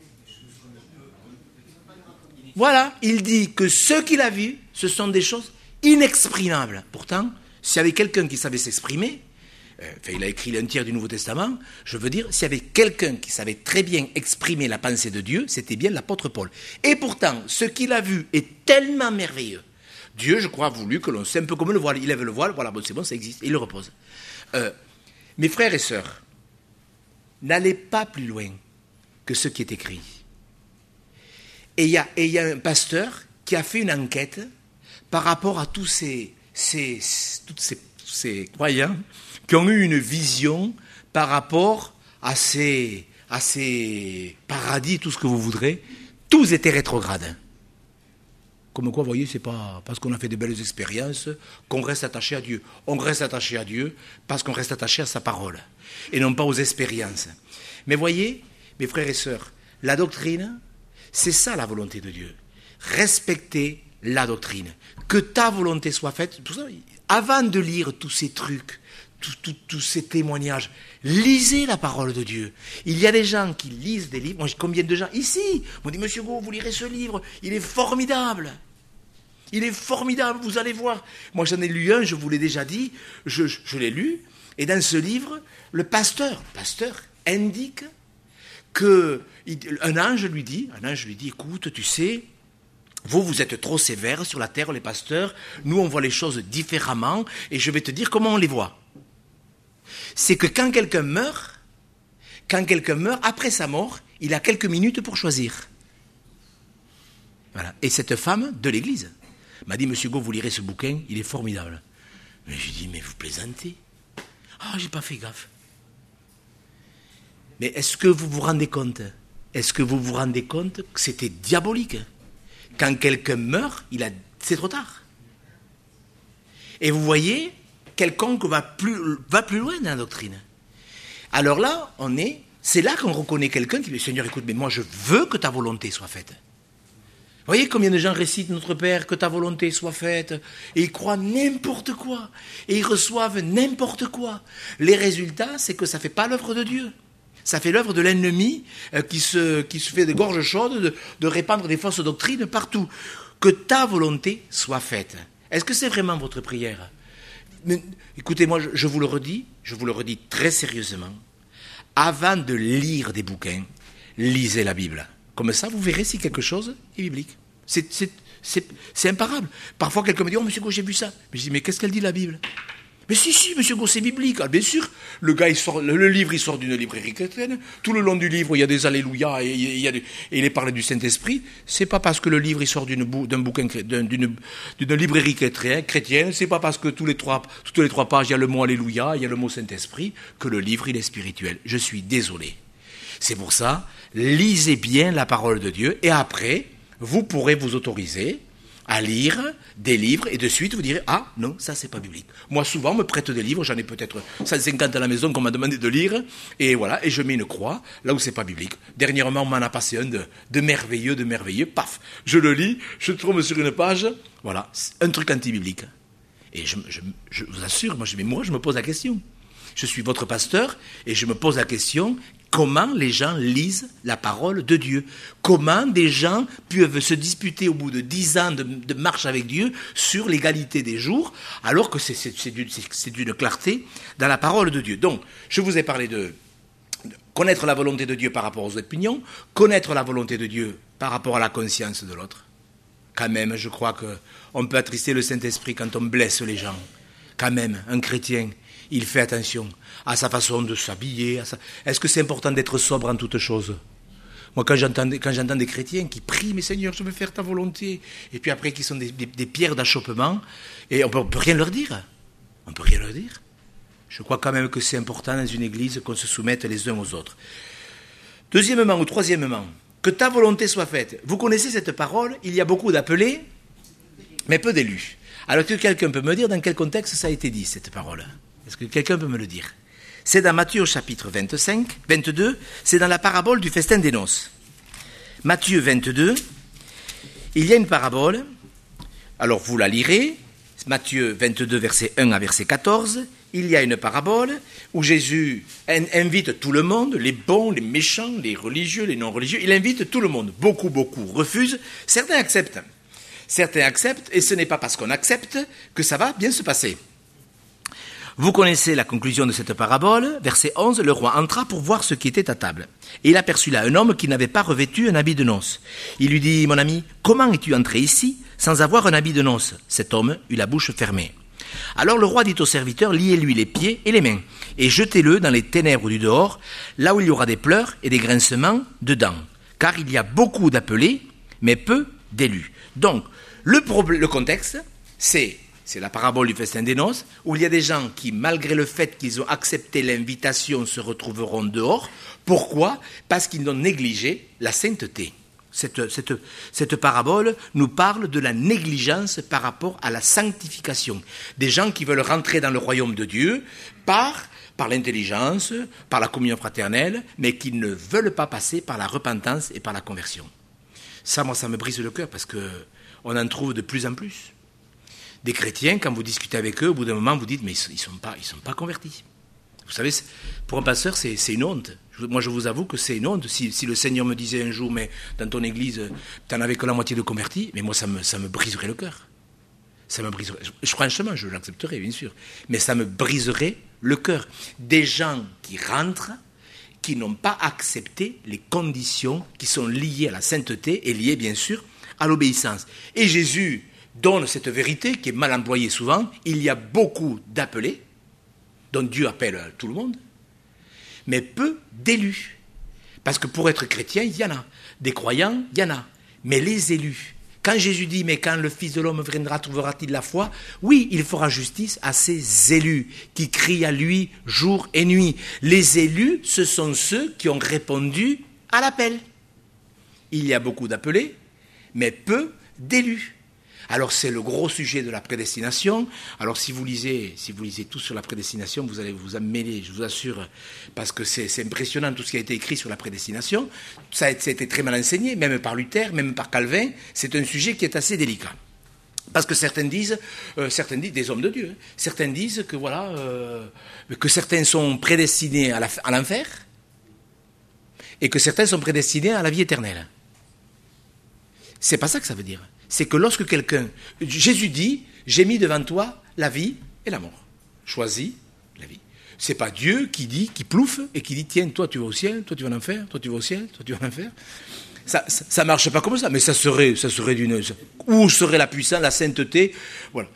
Voilà, il dit que ce qu'il a vu, ce sont des choses inexprimables. Pourtant, s'il y avait quelqu'un qui savait s'exprimer, euh, enfin, il a écrit un tiers du Nouveau Testament, je veux dire, s'il y avait quelqu'un qui savait très bien exprimer la pensée de Dieu, c'était bien l'apôtre Paul. Et pourtant, ce qu'il a vu est tellement merveilleux. Dieu, je crois, a voulu que l'on sait un peu comme le voile. Il lève le voile, voilà, bon, c'est bon, ça existe, et il le repose. Euh, mes frères et sœurs, n'allez pas plus loin que ce qui est écrit. Et il y a, et il y a un pasteur qui a fait une enquête par rapport à tous ces, ces, toutes ces, ces croyants qui ont eu une vision par rapport à ces, à ces paradis, tout ce que vous voudrez, tous étaient rétrogrades. Comme quoi, vous voyez, c'est pas parce qu'on a fait de belles expériences qu'on reste attaché à Dieu. On reste attaché à Dieu parce qu'on reste attaché à sa parole, et non pas aux expériences. Mais voyez, mes frères et sœurs, la doctrine, c'est ça la volonté de Dieu. Respecter la doctrine. Que ta volonté soit faite. Tout ça, avant de lire tous ces trucs, tous, tous, tous ces témoignages, lisez la parole de Dieu. Il y a des gens qui lisent des livres. Moi, combien de gens ici m'ont dit, Monsieur Gau, vous lirez ce livre, il est formidable. Il est formidable, vous allez voir. Moi, j'en ai lu un, je vous l'ai déjà dit, je, je, je l'ai lu, et dans ce livre, le pasteur, pasteur indique que un ange lui dit, un ange lui dit, écoute, tu sais, vous, vous êtes trop sévères sur la terre, les pasteurs, nous, on voit les choses différemment, et je vais te dire comment on les voit. C'est que quand quelqu'un meurt, quand quelqu'un meurt, après sa mort, il a quelques minutes pour choisir. Voilà. Et cette femme de l'église m'a dit, Monsieur Gau, vous lirez ce bouquin, il est formidable. Mais j'ai dit, mais vous plaisantez. Ah, oh, j'ai pas fait gaffe. Mais est-ce que vous vous rendez compte Est-ce que vous vous rendez compte que c'était diabolique? Quand quelqu'un meurt, il a, c'est trop tard. Et vous voyez, quelconque va plus, va plus loin dans la doctrine. Alors là, on est, c'est là qu'on reconnaît quelqu'un qui dit, Seigneur, écoute, mais moi je veux que ta volonté soit faite. Vous voyez combien de gens récitent Notre Père, que ta volonté soit faite, et ils croient n'importe quoi, et ils reçoivent n'importe quoi. Les résultats, c'est que ça ne fait pas l'œuvre de Dieu. Ça fait l'œuvre de l'ennemi euh, qui, se, qui se fait de gorge chaude de, de répandre des fausses doctrines partout. Que ta volonté soit faite. Est-ce que c'est vraiment votre prière? Mais, écoutez-moi, je, je vous le redis, je vous le redis très sérieusement. Avant de lire des bouquins, lisez la Bible. Comme ça, vous verrez si quelque chose est biblique. C'est, c'est, c'est, c'est imparable. Parfois, quelqu'un me dit, oh, Monsieur Gau, j'ai vu ça. Mais je dis, mais qu'est-ce qu'elle dit, la Bible? Mais si, si, Monsieur Gau, c'est biblique. Ah, bien sûr, le gars, il sort, le, le livre, il sort d'une librairie chrétienne. Tout le long du livre, il y a des alléluia et, il, y a des, et il est parlé du Saint-Esprit. C'est pas parce que le livre, il sort d'une, d'un bouquin, d'une, d'une librairie chrétienne, c'est pas parce que tous les trois, toutes les trois pages, il y a le mot alléluia, il y a le mot Saint-Esprit, que le livre, il est spirituel. Je suis désolé. C'est pour ça, lisez bien la parole de Dieu, et après, vous pourrez vous autoriser à lire des livres, et de suite vous direz, ah non, ça c'est pas biblique. Moi souvent on me prête des livres, j'en ai peut-être cent cinquante à la maison qu'on m'a demandé de lire, et voilà, et je mets une croix là où c'est pas biblique. Dernièrement on m'en a passé un de, de merveilleux, de merveilleux, paf, je le lis, je tombe sur une page, voilà, un truc anti-biblique. Et je, je, je vous assure, moi je, mais moi je me pose la question. Je suis votre pasteur, et je me pose la question, comment les gens lisent la parole de Dieu? Comment des gens peuvent se disputer au bout de dix ans de, de marche avec Dieu sur l'égalité des jours, alors que c'est, c'est, c'est, d'une, c'est, c'est d'une clarté dans la parole de Dieu. Donc, je vous ai parlé de, de connaître la volonté de Dieu par rapport aux opinions, connaître la volonté de Dieu par rapport à la conscience de l'autre. Quand même, je crois qu'on peut attrister le Saint-Esprit quand on blesse les gens. Quand même, un chrétien, il fait attention à sa façon de s'habiller. À sa... Est-ce que c'est important d'être sobre en toutes choses? Moi, quand j'entends, quand j'entends des chrétiens qui prient, mais Seigneur, je veux faire ta volonté, et puis après qui sont des, des, des pierres d'achoppement, et on ne peut rien leur dire. On ne peut rien leur dire. Je crois quand même que c'est important dans une église qu'on se soumette les uns aux autres. Deuxièmement ou troisièmement, que ta volonté soit faite. Vous connaissez cette parole, il y a beaucoup d'appelés, mais peu d'élus. Alors que quelqu'un peut me dire dans quel contexte ça a été dit, cette parole? Est-ce que quelqu'un peut me le dire? C'est dans Matthieu au chapitre vingt-cinq, vingt-deux, c'est dans la parabole du festin des noces. Matthieu vingt-deux, il y a une parabole, alors vous la lirez, Matthieu vingt-deux, verset un à verset quatorze, il y a une parabole où Jésus invite tout le monde, les bons, les méchants, les religieux, les non-religieux, il invite tout le monde. Beaucoup, beaucoup refusent, certains acceptent. Certains acceptent, et ce n'est pas parce qu'on accepte que ça va bien se passer. Vous connaissez la conclusion de cette parabole, verset onze, le roi entra pour voir ce qui était à table. Et il aperçut là un homme qui n'avait pas revêtu un habit de noces. Il lui dit, mon ami, comment es-tu entré ici sans avoir un habit de noces? Cet homme eut la bouche fermée. Alors le roi dit au serviteur, liez-lui les pieds et les mains, et jetez-le dans les ténèbres du dehors, là où il y aura des pleurs et des grincements de dents. Car il y a beaucoup d'appelés, mais peu d'élus. Donc, le, problème, le contexte, c'est... c'est la parabole du festin des noces, où il y a des gens qui, malgré le fait qu'ils ont accepté l'invitation, se retrouveront dehors. Pourquoi ? Parce qu'ils ont négligé la sainteté. Cette, cette, cette parabole nous parle de la négligence par rapport à la sanctification. Des gens qui veulent rentrer dans le royaume de Dieu par, par l'intelligence, par la communion fraternelle, mais qui ne veulent pas passer par la repentance et par la conversion. Ça, moi, ça me brise le cœur parce qu'on en trouve de plus en plus. Des chrétiens, quand vous discutez avec eux, au bout d'un moment, vous dites, mais ils ne sont pas, ils sont pas convertis. Vous savez, pour un pasteur, c'est, c'est une honte. Moi, je vous avoue que c'est une honte. Si, si le Seigneur me disait un jour, mais dans ton église, tu n'en avais que la moitié de convertis, mais moi, ça me, ça me briserait le cœur. Ça me briserait. Je, franchement, je l'accepterais, bien sûr. Mais ça me briserait le cœur. Des gens qui rentrent, qui n'ont pas accepté les conditions qui sont liées à la sainteté et liées, bien sûr, à l'obéissance. Et Jésus donne cette vérité qui est mal employée souvent. Il y a beaucoup d'appelés, dont Dieu appelle tout le monde, mais peu d'élus. Parce que pour être chrétien, il y en a. Des croyants, il y en a. Mais les élus, quand Jésus dit, mais quand le Fils de l'homme viendra, trouvera-t-il la foi ? Oui, il fera justice à ces élus qui crient à lui jour et nuit. Les élus, ce sont ceux qui ont répondu à l'appel. Il y a beaucoup d'appelés, mais peu d'élus. Alors c'est le gros sujet de la prédestination. Alors si vous lisez, si vous lisez tout sur la prédestination, vous allez vous mêler, je vous assure, parce que c'est, c'est impressionnant tout ce qui a été écrit sur la prédestination. Ça a, ça a été très mal enseigné, même par Luther, même par Calvin. C'est un sujet qui est assez délicat. Parce que certains disent, euh, certains disent, des hommes de Dieu, hein, certains disent que voilà, euh, que certains sont prédestinés à, la, à l'enfer et que certains sont prédestinés à la vie éternelle. C'est pas ça que ça veut dire. C'est que lorsque quelqu'un... Jésus dit, j'ai mis devant toi la vie et la mort. Choisis la vie. C'est pas Dieu qui dit, qui plouffe et qui dit, tiens, toi tu vas au ciel, toi tu vas en enfer, toi tu vas au ciel, toi tu vas en enfer. Ça, ça, ça marche pas comme ça, mais ça serait, ça serait d'une... Où serait la puissance, la sainteté ? Voilà.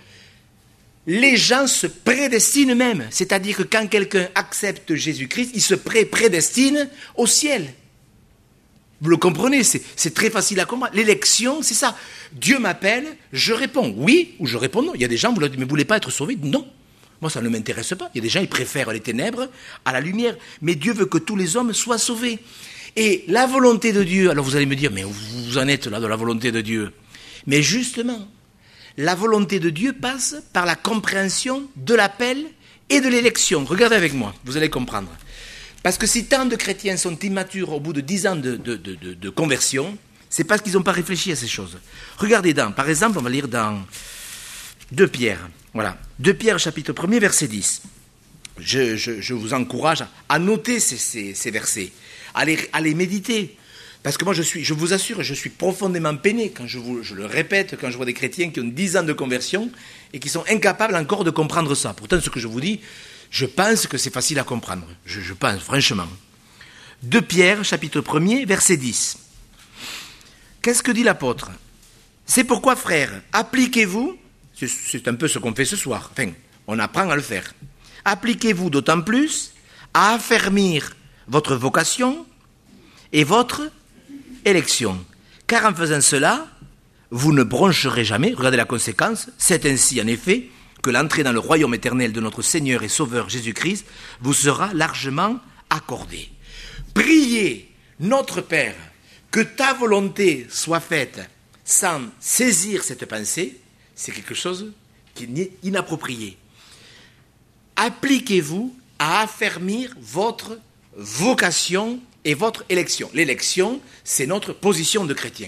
Les gens se prédestinent même. C'est-à-dire que quand quelqu'un accepte Jésus-Christ, il se pré- prédestine au ciel. Vous le comprenez, c'est, c'est très facile à comprendre. L'élection, c'est ça. Dieu m'appelle, je réponds oui ou je réponds non. Il y a des gens, vous leur dites, mais vous ne voulez pas être sauvé ? Non. Moi, ça ne m'intéresse pas. Il y a des gens, ils préfèrent les ténèbres à la lumière. Mais Dieu veut que tous les hommes soient sauvés. Et la volonté de Dieu, alors vous allez me dire, mais vous en êtes là de la volonté de Dieu. Mais justement, la volonté de Dieu passe par la compréhension de l'appel et de l'élection. Regardez avec moi, vous allez comprendre. Parce que si tant de chrétiens sont immatures au bout de dix ans de, de, de, de, de conversion, c'est parce qu'ils n'ont pas réfléchi à ces choses. Regardez dans, par exemple, on va lire dans deux Pierre. Voilà, deux Pierre chapitre premier, verset dix. Je, je, je vous encourage à noter ces, ces, ces versets, à les, à les méditer. Parce que moi, je, suis, je vous assure, je suis profondément peiné quand je, vous, je le répète, quand je vois des chrétiens qui ont dix ans de conversion et qui sont incapables encore de comprendre ça. Pourtant, ce que je vous dis, je pense que c'est facile à comprendre. Je, je pense, franchement. deux Pierre, chapitre premier, verset dix. Qu'est-ce que dit l'apôtre ? C'est pourquoi, frères, appliquez-vous, c'est, c'est un peu ce qu'on fait ce soir, enfin, on apprend à le faire. Appliquez-vous d'autant plus à affermir votre vocation et votre élection. Car en faisant cela, vous ne broncherez jamais, regardez la conséquence, c'est ainsi en effet que l'entrée dans le royaume éternel de notre Seigneur et Sauveur Jésus-Christ vous sera largement accordée. Priez notre Père, que ta volonté soit faite sans saisir cette pensée, c'est quelque chose qui est inapproprié. Appliquez-vous à affermir votre vocation et votre élection. L'élection, c'est notre position de chrétien.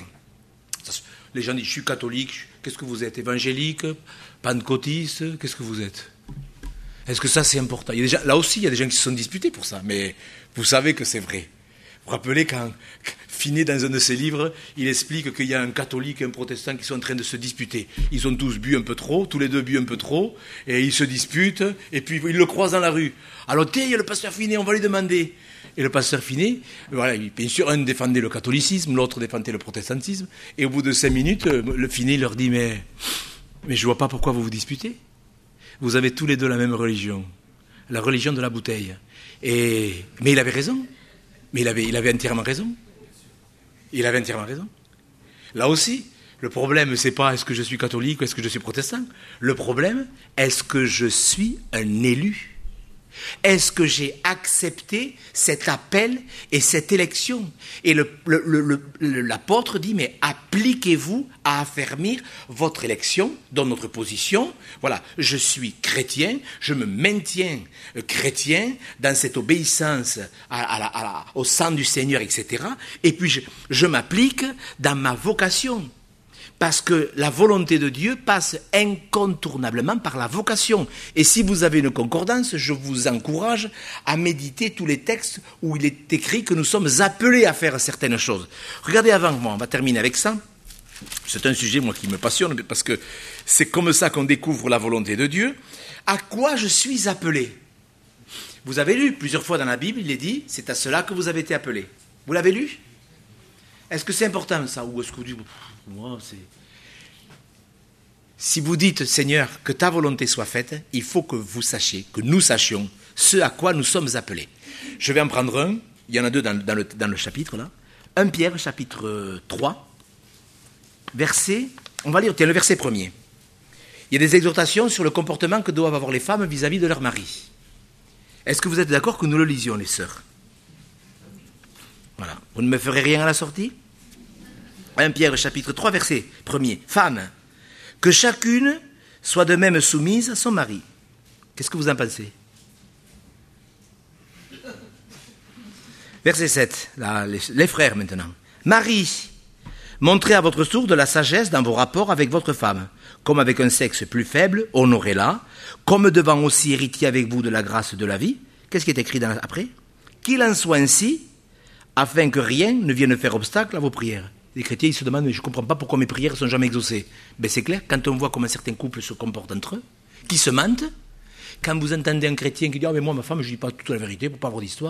Les gens disent, je suis catholique, qu'est-ce que vous êtes ? Évangélique, pentecôtiste, qu'est-ce que vous êtes ? Est-ce que ça, c'est important ? Il y a des gens, là aussi, il y a des gens qui se sont disputés pour ça, mais vous savez que c'est vrai. Vous vous rappelez quand Finet, dans un de ses livres, il explique qu'il y a un catholique et un protestant qui sont en train de se disputer. Ils ont tous bu un peu trop, tous les deux bu un peu trop, et ils se disputent, et puis ils le croisent dans la rue. Alors, tiens, il y a le pasteur Finet, on va lui demander. Et le pasteur Finet, voilà, bien sûr, un défendait le catholicisme, l'autre défendait le protestantisme, et au bout de cinq minutes, le Finet leur dit, mais, mais je ne vois pas pourquoi vous vous disputez. Vous avez tous les deux la même religion, la religion de la bouteille. Et, mais il avait raison. Mais il avait, il avait entièrement raison. Il avait entièrement raison. Là aussi, Le problème, c'est pas est-ce que je suis catholique ou est-ce que je suis protestant. Le problème, est-ce que je suis un élu ? Est-ce que j'ai accepté cet appel et cette élection ? Et le, le, le, le, l'apôtre dit, mais appliquez-vous à affermir votre élection dans notre position. Voilà, je suis chrétien, je me maintiens chrétien dans cette obéissance à, à la, à la, au sang du Seigneur, et cetera. Et puis je, je m'applique dans ma vocation. Parce que la volonté de Dieu passe incontournablement par la vocation. Et si vous avez une concordance, je vous encourage à méditer tous les textes où il est écrit que nous sommes appelés à faire certaines choses. Regardez avant moi, on va terminer avec ça. C'est un sujet, moi, qui me passionne, parce que c'est comme ça qu'on découvre la volonté de Dieu. À quoi je suis appelé ? Vous avez lu plusieurs fois dans la Bible, il est dit, c'est à cela que vous avez été appelés. Vous l'avez lu ? Est-ce que c'est important ça ? Ou est-ce que vous dites, moi, c'est... Si vous dites, Seigneur, que ta volonté soit faite, il faut que vous sachiez, que nous sachions ce à quoi nous sommes appelés. Je vais en prendre un, il y en a deux dans, dans, le, dans le chapitre là. un Pierre, chapitre trois, verset, on va lire, tiens, le verset premier. Il y a des exhortations sur le comportement que doivent avoir les femmes vis-à-vis de leur mari. Est-ce que vous êtes d'accord que nous le lisions, les sœurs ? Voilà. Vous ne me ferez rien à la sortie ? un Pierre, chapitre trois, verset premier. Femme, que chacune soit de même soumise à son mari. Qu'est-ce que vous en pensez ? Verset sept, là, les, les frères maintenant. Marie, montrez à votre tour de la sagesse dans vos rapports avec votre femme. Comme avec un sexe plus faible, honorez-la. Comme devant aussi héritier avec vous de la grâce de la vie. Qu'est-ce qui est écrit dans la, après ? Qu'il en soit ainsi, afin que rien ne vienne faire obstacle à vos prières. Les chrétiens, ils se demandent, mais je ne comprends pas pourquoi mes prières ne sont jamais exaucées. Ben c'est clair, quand on voit comment certains couples se comportent entre eux, qui se mentent, quand vous entendez un chrétien qui dit « Ah, mais moi, ma femme, je ne dis pas toute la vérité pour ne pas avoir d'histoire. »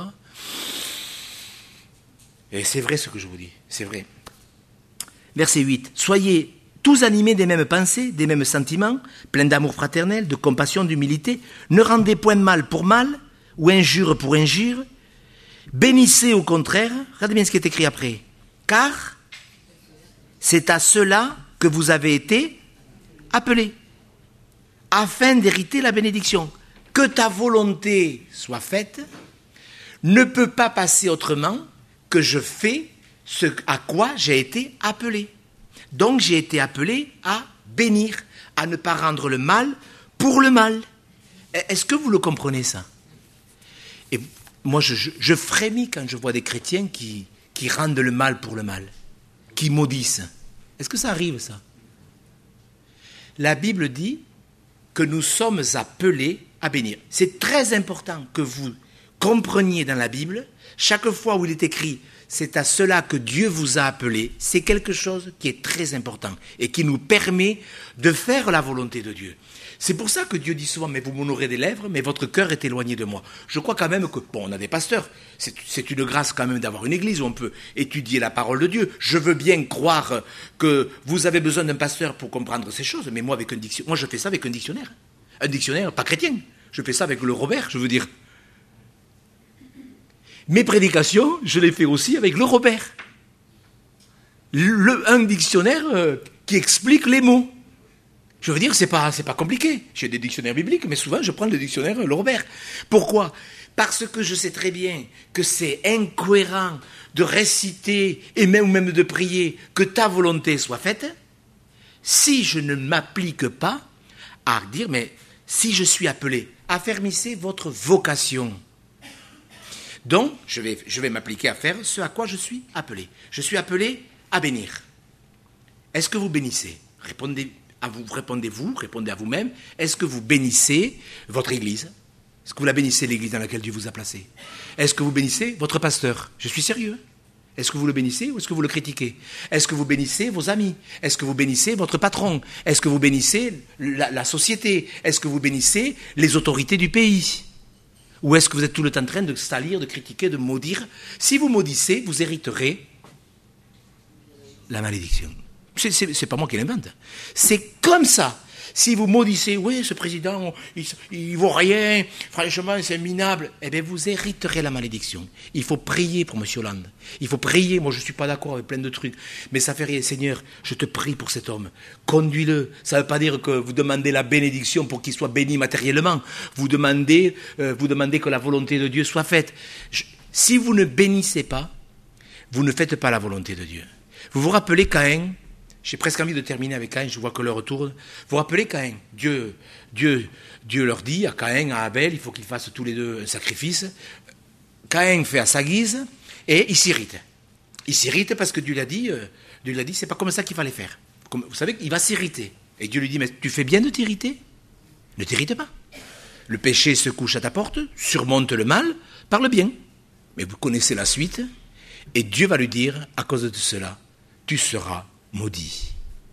Et c'est vrai ce que je vous dis, c'est vrai. Verset huit. Soyez tous animés des mêmes pensées, des mêmes sentiments, pleins d'amour fraternel, de compassion, d'humilité. Ne rendez point mal pour mal, ou injure pour injure. Bénissez au contraire. Regardez bien ce qui est écrit après. Car c'est à cela que vous avez été appelés, afin d'hériter la bénédiction. Que ta volonté soit faite ne peut pas passer autrement que je fais ce à quoi j'ai été appelé. Donc j'ai été appelé à bénir, à ne pas rendre le mal pour le mal. Est-ce que vous le comprenez ça ? Et moi je, je, je frémis quand je vois des chrétiens qui, qui rendent le mal pour le mal, qui maudissent. Est-ce que ça arrive ça ? La Bible dit que nous sommes appelés à bénir. C'est très important que vous compreniez dans la Bible, chaque fois où il est écrit « c'est à cela que Dieu vous a appelé », c'est quelque chose qui est très important et qui nous permet de faire la volonté de Dieu. C'est pour ça que Dieu dit souvent « mais vous m'honorez des lèvres, mais votre cœur est éloigné de moi ». Je crois quand même que, bon, on a des pasteurs, c'est, c'est une grâce quand même d'avoir une église où on peut étudier la parole de Dieu. Je veux bien croire que vous avez besoin d'un pasteur pour comprendre ces choses, mais moi, avec un dictionnaire, moi je fais ça avec un dictionnaire. Un dictionnaire, pas chrétien. Je fais ça avec le Robert, je veux dire. Mes prédications, je les fais aussi avec le Robert. Le, un dictionnaire euh, qui explique les mots. Je veux dire, c'est pas, c'est pas compliqué. J'ai des dictionnaires bibliques, mais souvent je prends le dictionnaire le Robert. Pourquoi ? Parce que je sais très bien que c'est incohérent de réciter et même, ou même de prier que ta volonté soit faite si je ne m'applique pas à dire, mais si je suis appelé, affermissez votre vocation. Donc, je vais, je vais m'appliquer à faire ce à quoi je suis appelé. Je suis appelé à bénir. Est-ce que vous bénissez ? Répondez à vous, répondez-vous, répondez à vous-même. Est-ce que vous bénissez votre église ? Est-ce que vous la bénissez, l'église dans laquelle Dieu vous a placé ? Est-ce que vous bénissez votre pasteur ? Je suis sérieux. Est-ce que vous le bénissez ou est-ce que vous le critiquez ? Est-ce que vous bénissez vos amis ? Est-ce que vous bénissez votre patron ? Est-ce que vous bénissez la, la société ? Est-ce que vous bénissez les autorités du pays ? Ou est-ce que vous êtes tout le temps en train de salir, de critiquer, de maudire ? Si vous maudissez, vous hériterez la malédiction. C'est, c'est, c'est pas moi qui l'invente. C'est comme ça. Si vous maudissez, oui, ce président, il ne vaut rien, franchement, c'est minable, eh bien, vous hériterez la malédiction. Il faut prier pour M. Hollande. Il faut prier, moi je ne suis pas d'accord avec plein de trucs, mais ça fait rien. Seigneur, je te prie pour cet homme. Conduis-le. Ça ne veut pas dire que vous demandez la bénédiction pour qu'il soit béni matériellement. Vous demandez, euh, vous demandez que la volonté de Dieu soit faite. Je, si vous ne bénissez pas, vous ne faites pas la volonté de Dieu. Vous vous rappelez Caïn? J'ai presque envie de terminer avec Caïn, je vois que l'heure tourne. Vous vous rappelez Caïn? Dieu, Dieu, Dieu leur dit à Caïn, à Abel, il faut qu'ils fassent tous les deux un sacrifice. Caïn fait à sa guise et il s'irrite. Il s'irrite parce que Dieu l'a dit, euh, Dieu l'a dit, c'est pas comme ça qu'il fallait faire. Comme, vous savez, il va s'irriter. Et Dieu lui dit, mais tu fais bien de t'irriter? Ne t'irrite pas. Le péché se couche à ta porte, surmonte le mal par le bien. Mais vous connaissez la suite. Et Dieu va lui dire, à cause de cela, tu seras maudit.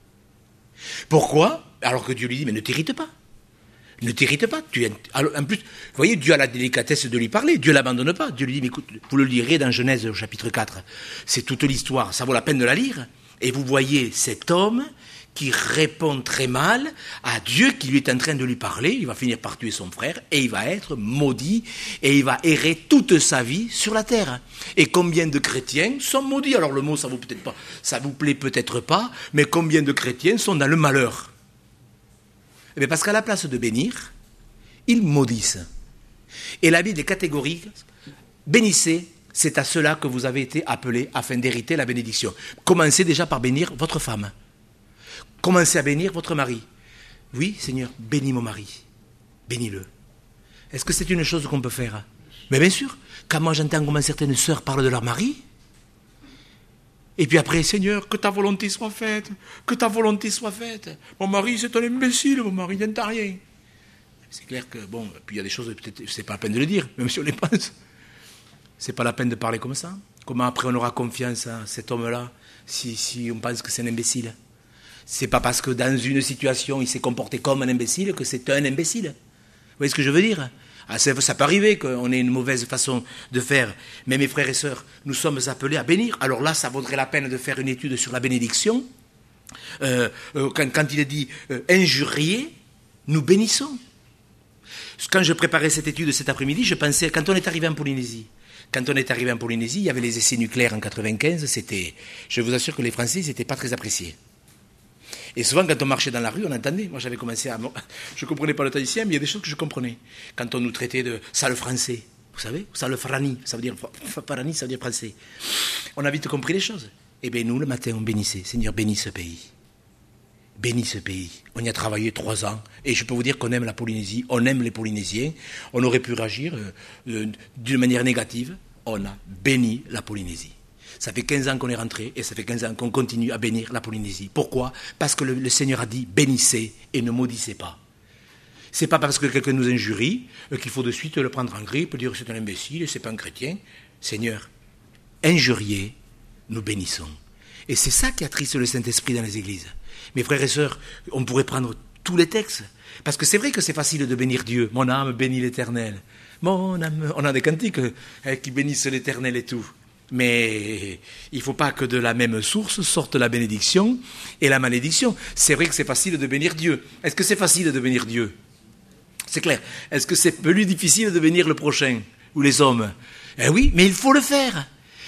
Pourquoi? Alors que Dieu lui dit, mais ne t'irrite pas. Ne t'irrite pas. Tu es... Alors, en plus, vous voyez, Dieu a la délicatesse de lui parler. Dieu ne l'abandonne pas. Dieu lui dit, mais écoute, vous le lirez dans Genèse au chapitre quatre. C'est toute l'histoire. Ça vaut la peine de la lire. Et vous voyez cet homme qui répond très mal à Dieu qui lui est en train de lui parler. Il va finir par tuer son frère et il va être maudit et il va errer toute sa vie sur la terre. Et combien de chrétiens sont maudits? Alors le mot, ça vous peut-être pas, ça vous plaît peut-être pas, mais combien de chrétiens sont dans le malheur? Eh bien parce qu'à la place de bénir, ils maudissent. Et la Bible est catégorique. Bénissez, c'est à cela que vous avez été appelés afin d'hériter la bénédiction. Commencez déjà par bénir votre femme. Commencez à bénir votre mari. Oui, Seigneur, bénis mon mari. Bénis-le. Est-ce que c'est une chose qu'on peut faire? Mais bien sûr, quand moi j'entends comment certaines sœurs parlent de leur mari, et puis après, Seigneur, que ta volonté soit faite, que ta volonté soit faite. Mon mari, c'est un imbécile, mon mari n'entend rien. C'est clair que, bon, puis il y a des choses, peut-être, c'est pas la peine de le dire, même si on les pense. C'est pas la peine de parler comme ça. Comment après on aura confiance à cet homme-là, si, si on pense que c'est un imbécile? C'est pas parce que dans une situation il s'est comporté comme un imbécile que c'est un imbécile. Vous voyez ce que je veux dire? Ah, ça, ça peut arriver qu'on ait une mauvaise façon de faire. Mais mes frères et sœurs, nous sommes appelés à bénir. Alors là, ça vaudrait la peine de faire une étude sur la bénédiction. Euh, euh, quand, quand il est dit euh, injurier, nous bénissons. Quand je préparais cette étude cet après-midi, je pensais, quand on est arrivé en Polynésie, quand on est arrivé en Polynésie, il y avait les essais nucléaires en quatre-vingt-quinze, c'était, je vous assure que les Français n'étaient pas très appréciés. Et souvent, quand on marchait dans la rue, on entendait. Moi, j'avais commencé à... Je ne comprenais pas le tahitien, mais il y a des choses que je comprenais. Quand on nous traitait de sale français, vous savez, sale farani, ça veut dire farani, ça veut dire français. On a vite compris les choses. Eh bien, nous, le matin, on bénissait. Seigneur, bénis ce pays. Bénis ce pays. On y a travaillé trois ans. Et je peux vous dire qu'on aime la Polynésie. On aime les Polynésiens. On aurait pu réagir euh, d'une manière négative. On a béni la Polynésie. Ça fait quinze ans qu'on est rentré et ça fait quinze ans qu'on continue à bénir la Polynésie. Pourquoi? Parce que le, le Seigneur a dit bénissez et ne maudissez pas. C'est pas parce que quelqu'un nous injurie euh, qu'il faut de suite le prendre en grippe, dire que c'est un imbécile et c'est pas un chrétien. Seigneur, injurier, nous bénissons. Et c'est ça qui attriste le Saint-Esprit dans les églises. Mes frères et sœurs, on pourrait prendre tous les textes. Parce que c'est vrai que c'est facile de bénir Dieu. Mon âme bénit l'Éternel. Mon âme, on a des cantiques hein, qui bénissent l'Éternel et tout. Mais il ne faut pas que de la même source sorte la bénédiction et la malédiction. C'est vrai que c'est facile de bénir Dieu. Est-ce que c'est facile de bénir Dieu? C'est clair. Est-ce que c'est plus difficile de bénir le prochain ou les hommes? Eh oui, mais il faut le faire.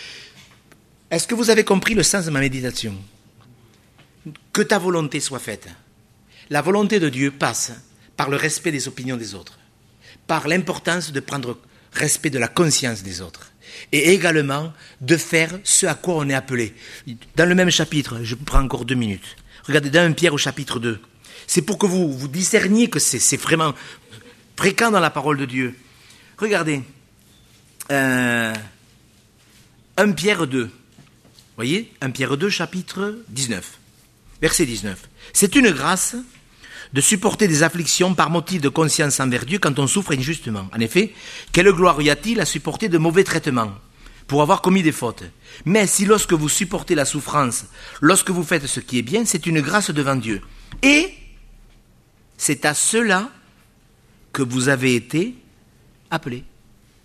Est-ce que vous avez compris le sens de ma méditation? Que ta volonté soit faite. La volonté de Dieu passe par le respect des opinions des autres, par l'importance de prendre respect de la conscience des autres. Et également de faire ce à quoi on est appelé. Dans le même chapitre, je prends encore deux minutes. Regardez, dans premier Pierre au chapitre deux. C'est pour que vous, vous discerniez que c'est, c'est vraiment fréquent dans la parole de Dieu. Regardez. Euh, premier Pierre deux. Vous voyez, premier Pierre deux, chapitre dix-neuf. Verset dix-neuf. C'est une grâce de supporter des afflictions par motif de conscience envers Dieu quand on souffre injustement. En effet, quelle gloire y a-t-il à supporter de mauvais traitements pour avoir commis des fautes? Mais si lorsque vous supportez la souffrance, lorsque vous faites ce qui est bien, c'est une grâce devant Dieu. Et c'est à cela que vous avez été appelés.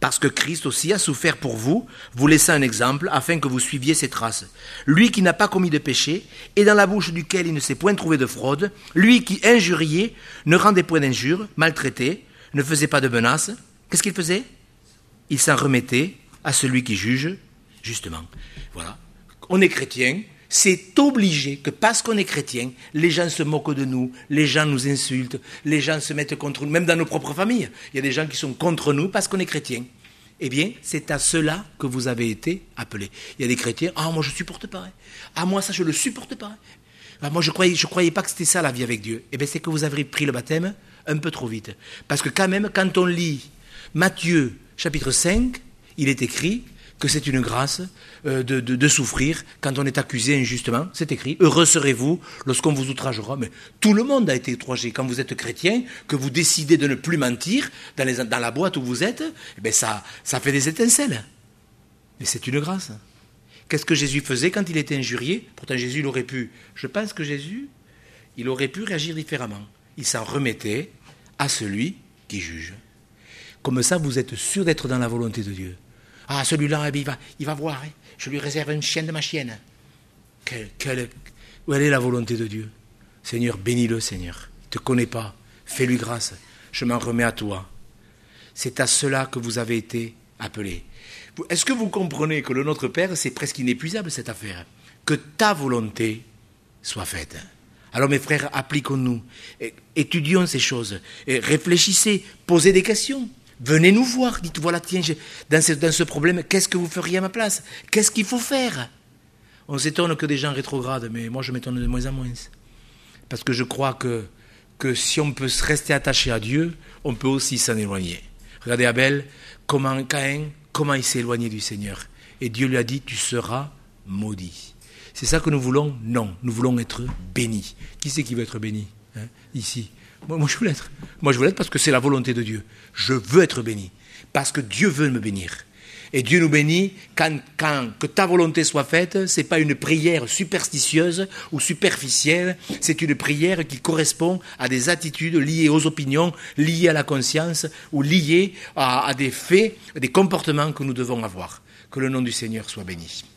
Parce que Christ aussi a souffert pour vous, vous laissant un exemple, afin que vous suiviez ses traces. Lui qui n'a pas commis de péché, et dans la bouche duquel il ne s'est point trouvé de fraude, lui qui injuriait, ne rendait point d'injures, maltraitait, ne faisait pas de menaces. Qu'est-ce qu'il faisait? Il s'en remettait à celui qui juge, justement. Voilà. On est chrétien, c'est obligé que parce qu'on est chrétien, les gens se moquent de nous, les gens nous insultent, les gens se mettent contre nous, même dans nos propres familles. Il y a des gens qui sont contre nous parce qu'on est chrétien. Eh bien, c'est à cela que vous avez été appelés. Il y a des chrétiens, ah, moi je ne supporte pas. Ah, moi ça je ne le supporte pas. Ah, moi je ne croyais, je croyais pas que c'était ça la vie avec Dieu. Eh bien, c'est que vous avez pris le baptême un peu trop vite. Parce que quand même, quand on lit Matthieu chapitre cinq, il est écrit que c'est une grâce euh, de, de, de souffrir quand on est accusé injustement. C'est écrit. Heureux serez-vous lorsqu'on vous outragera. Mais tout le monde a été outragé. Quand vous êtes chrétien, que vous décidez de ne plus mentir dans, les, dans la boîte où vous êtes, eh bien ça, ça fait des étincelles. Mais c'est une grâce. Qu'est-ce que Jésus faisait quand il était injurié? Pourtant Jésus, il aurait pu, je pense que Jésus, il aurait pu réagir différemment. Il s'en remettait à celui qui juge. Comme ça, vous êtes sûr d'être dans la volonté de Dieu. Ah, celui-là, eh bien, il, va, il va voir, hein. Je lui réserve une chienne de ma chienne. Quelle, quelle, où est la volonté de Dieu? Seigneur, bénis-le, Seigneur. Il ne te connaît pas. Fais-lui grâce. Je m'en remets à toi. C'est à cela que vous avez été appelés. Est-ce que vous comprenez que le Notre Père, c'est presque inépuisable, cette affaire? Que ta volonté soit faite. Alors, mes frères, appliquons-nous. Étudions ces choses. Et réfléchissez. Posez des questions. Venez nous voir, dites, voilà, tiens, dans ce, dans ce problème, qu'est-ce que vous feriez à ma place? Qu'est-ce qu'il faut faire? On s'étonne que des gens rétrogradent, mais moi je m'étonne de moins en moins. Parce que je crois que, que si on peut rester attaché à Dieu, on peut aussi s'en éloigner. Regardez Abel, comment Caïn, comment il s'est éloigné du Seigneur. Et Dieu lui a dit, tu seras maudit. C'est ça que nous voulons? Non, nous voulons être bénis. Qui c'est qui veut être béni, hein, ici? Moi, moi, je veux l'être. Moi, je veux l'être parce que c'est la volonté de Dieu. Je veux être béni. Parce que Dieu veut me bénir. Et Dieu nous bénit quand, quand que ta volonté soit faite, ce n'est pas une prière superstitieuse ou superficielle, c'est une prière qui correspond à des attitudes liées aux opinions, liées à la conscience ou liées à, à des faits, des comportements que nous devons avoir. Que le nom du Seigneur soit béni.